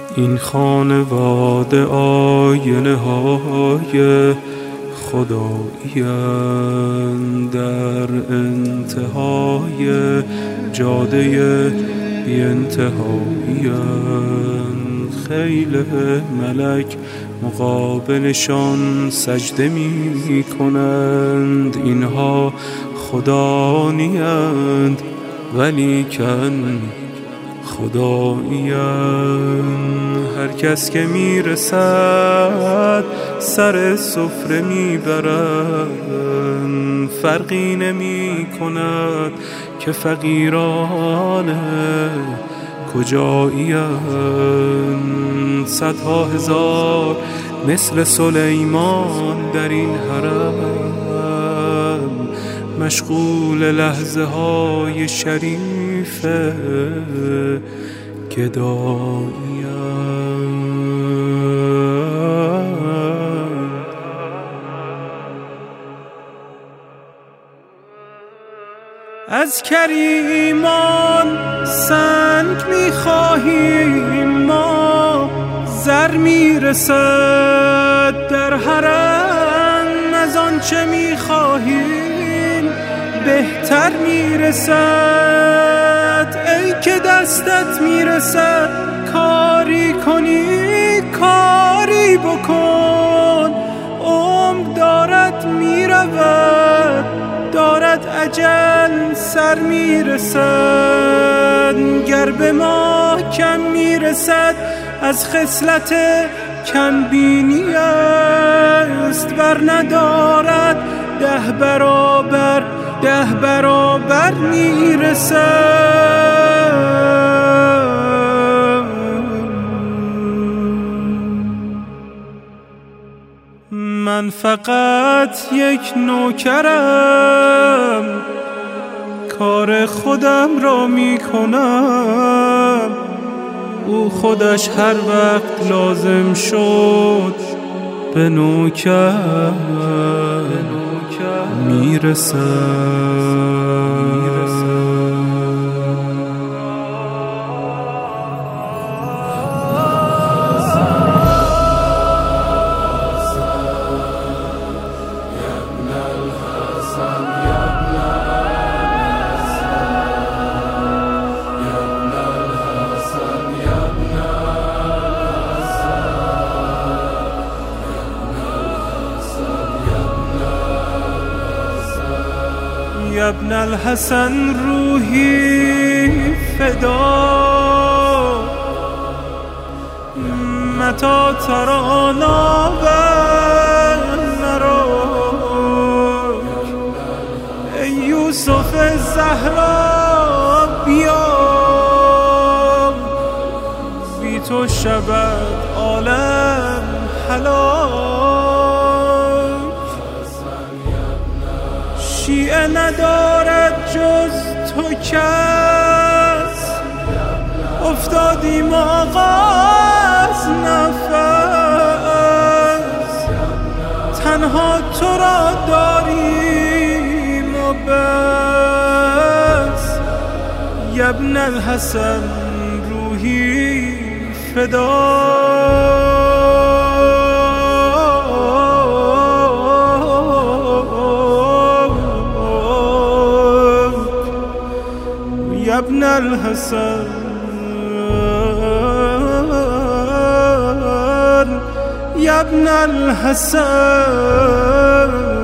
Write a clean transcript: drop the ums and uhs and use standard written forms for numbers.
این خانواده آینه های خدایی‌اند، در انتهای جاده بی انتهایی‌اند. خیل ملک مقابلشان سجده می کنند. اینها خدا نیند ولیکن خدایی‌اند. هر کس که میرسد سر سفره میبرند، فرقی نمی کند که فقیران کجایی‌اند. صدها هزار مثل سلیمان در این حرم، مشغول لحظه های شریف گدایی‌اند. از کریمان سنگ می‌خواهیم ما، زر میرسد در حرم. از آنچه می‌خواهیم بهتر میرسد. ای که دستت میرسد کاری کنی کاری بکن. عمر دارد میرود، دارد اجل سر میرسد. گر به ما کم میرسد از خصلت کم بینی است، بر ندارد 10 برابر میرسد. من فقط یک نوکرم، کار خودم را میکنم. او خودش هر وقت لازم شد به نوکر میرسد. یا ابن الحسن روحی فدا، متی ترانا و نراک. ای یوسف زهرا بیا، بی تو شود عالم هلاک. شیعه ندارد جز تو کس، افتادیم آغاز نفس. تنها تو را داریم و بس. یا ابن الحسن روحی فدا. یا ابن الحسن، یا ابن الحسن.